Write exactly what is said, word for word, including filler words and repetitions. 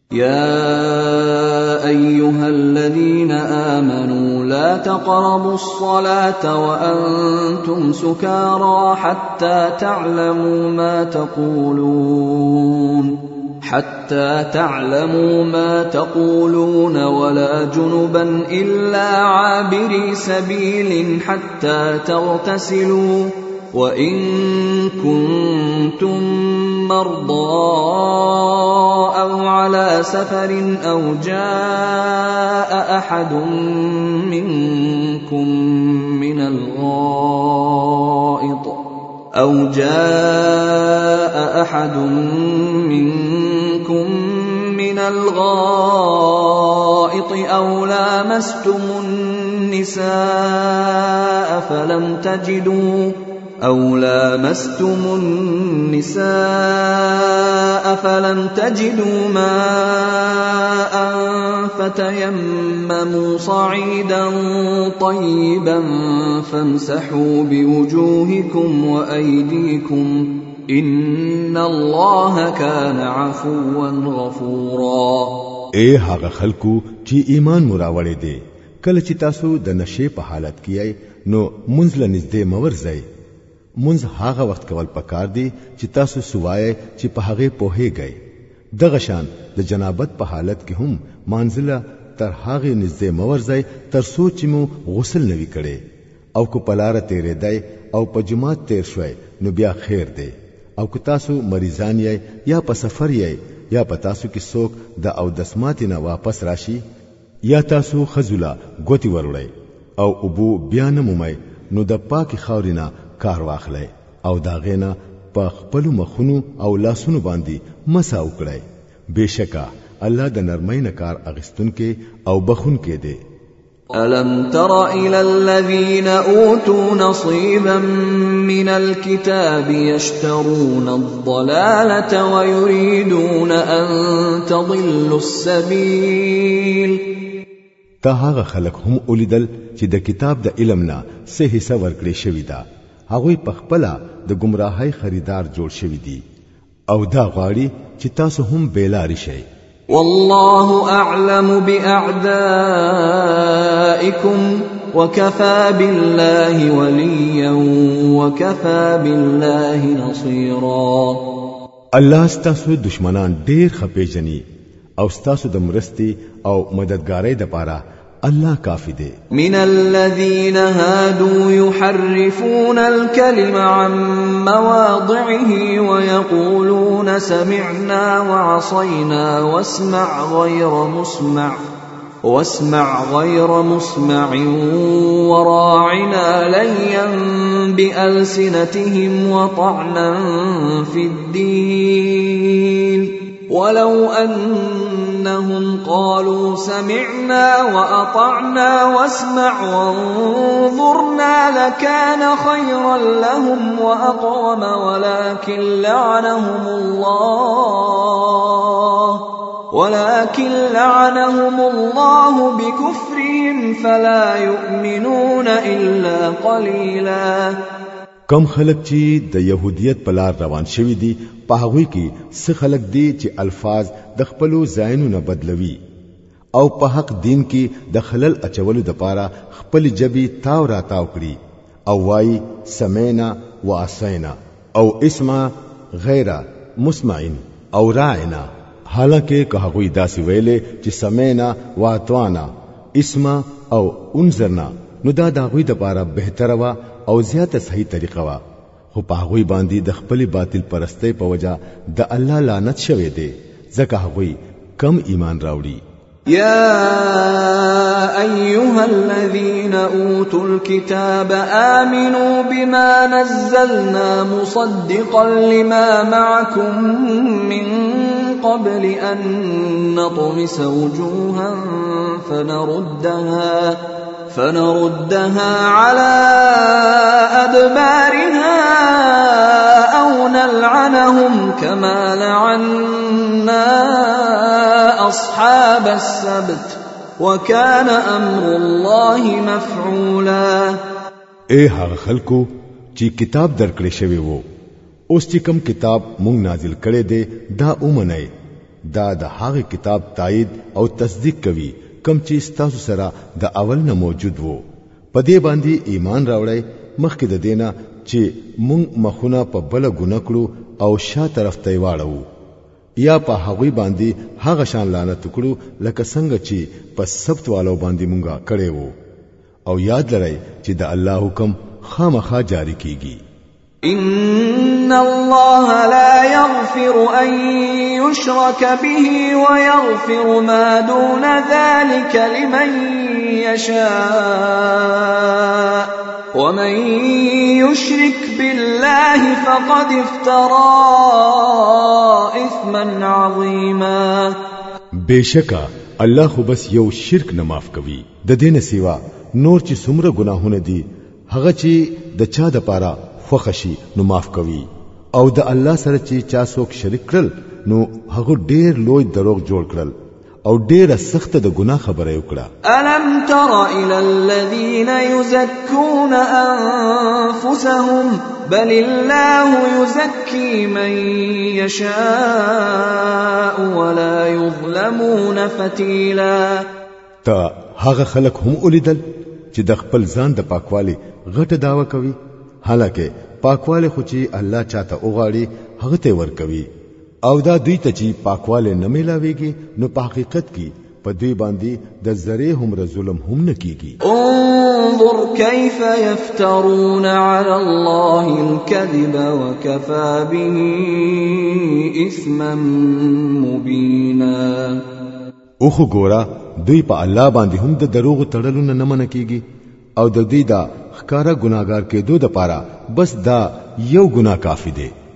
يا أيها الذين آمنوا لا تقربوا الصلاة وأنتم سكارى حتى تعلموا ما تقولون حتى تعلموا ما تقولون ولا جنبا إلا عابري سبيل حتى تغتسلوا وإن كنتم مرضى أو على سفر أو جاء أحد منكم من الغائط أو جاء أحد منكم من الغائط أو لامستم النساء فلم تجدوا أو لامستم النساء فلم تجدوا ماء فتيمموا صعيدا طيبا فامسحوا بوجوهكم وأيديكم إن الله كان عفوا غفورا. اے هغه خلکو چې ایمان مراوړې دي کله چې تاسو د نشې په حالت کې نو منځ له نږدې مورځئ. منځ هغه وخت کول پکار دی چې تاسو سوای چې په هغه پوهیږئ. دغه شان د جنابت په حالت کې هم منځله تر هغه نږدې مورځئ تر سوچ مو غسل نوي کړي او کو پلار تیرې دی او په جماعت تیر شوي نو بیا خیر دی. او که تاسو مریضان یې یا په سفر یې یا په تاسو کې څوک د او دسمات نه واپس راشي یا تاسو خزولا ګوتی وروړی او ابو بیا نه مومئ نو د پاکي خاورینا کار واخلئ او دا غینا په خپل مخونو او لاسونو باندې مسا وکړئ. بشکا الله د نرمۍ نه کار اغستون کې او بخون کې دی. ألم تر إلى الذين أوتوا نصيبا من الكتاب يشترون الضلالة ويريدون أن تضلوا السبيل. تا هغه خلق هم اولیدل چې د کتاب د علم نه څه حصہ ورکړي شوی دا هغه په خپل د گمراهۍ خریدار جوړ شوی دي او دا غواړي چې تاسو هم بیلاری شئ. والله أعلم بأعدائكم وكفى بالله وليا وكفى بالله نصيرا. الله ستاسو دشمنان ډیر خپېجني او ستاسو د مرستي او مددګارۍ د پاره الله کافی دی. من الذين هادوا يحرفون الكلم عن مواضعه ويقولون سمعنا وعصينا واسمع غير مسمع واسمع غير مسمع وراعنا ليا بألسنتهم وطعنا في الدين ولو أنهم قالوا سمعنا وأطعنا واسمع وانظرنا لكان خيرا لهم وأقوم ولكن لعنهم الله ولكن لعنهم الله بكفرهم فلا يؤمنون إلا قليلا. کم خلق چې د يهوديت په لار روان شوي دي په هغه کې څه خلق دي چې الفاظ د خپلو ځایونو نه بدلوي او په حق دین کې د خلل اچولو د پاره خپل جبي تاو را تاو کړي او وای سمینا واسینا او اسمع غیر مسمعين او راعنا. حالانکه که هغه داسې ویلې چې سمینا واتوانا اسمع او انذرنا نو دا د هغه د پاره بهتره وا او زیاته صحیح طریقه وا خو په هغه باندې د خپل باطل پرسته په وجا د الله لعنت شوه دی ځکه هغه کم ایمان راوړي. يا أيها الذين أوتوا الكتاب آمنوا بما نزلنا مصدقا لما معكم من قبل أن نطمس وجوها فنردها فنردها على أدبارها أو نلعنهم كما لعنا أصحاب السبت وكان أمر الله مفعولا. اے هغه خلکو چې کتاب درکړې شوی وو اوس چې کوم کتاب مونږ نازل کړي دي دا اومنه دا د هغه کتاب تایید او تصدیق کوي کم چې تاسو سره د اول نه موجود وو په دې باندې ایمان راوړی مخکې د دینه چې مونږ مخونه په بل ګناه کړو او شا طرف ته واړو یا په هغه باندې هغه شان لعنت کړو لکه څنګه چې په سبت والو باندې مونږه کړې وو او یاد لرئ چې د الله حکم خامخا جاری کیږي إن الله لا يغفر أن يشرك به ويغفر ما دون ذلك لمن يشاء ومن يشرك بالله فقد افترى إثما عظيما بشکا الله خو بس یو شرک نه معاف کوي د دین سیوا نور چې څومره ګناهونه دي هغه چې د چا د پاره خوښشي نو معاف کوي او د الله سره چې چا څوک شریک کړل نو هغه ډېر لوی دروغ جوړ کړل او ډېر سخت د ګناه خبره وکړه الم تر الى الذين يزكون انفسهم بل الله يزكي من يشاء ولا يظلمون فتيلا تا هغه خلک هم ولیدل چې د خپل ځان د پاکوالي غټه داوا کوي حالکه پاکواله خو چې الله چاته اوغاړي هغه ته ور کوي او دا دوی ته چې پاکواله نه ملاويږي نو په حقیقت کې په دوی باندې د زری هم ظلم هم نه کیږي انظر كيف يفترون على الله الكذب وكفى به اثما مبينا او خو ګورا دوی په الله باندې هم د دروغ تړلونه نه من کیږي او د دې دا خکارا ګناګار کې دوه د پاره بس دا یو ګناه کافی دی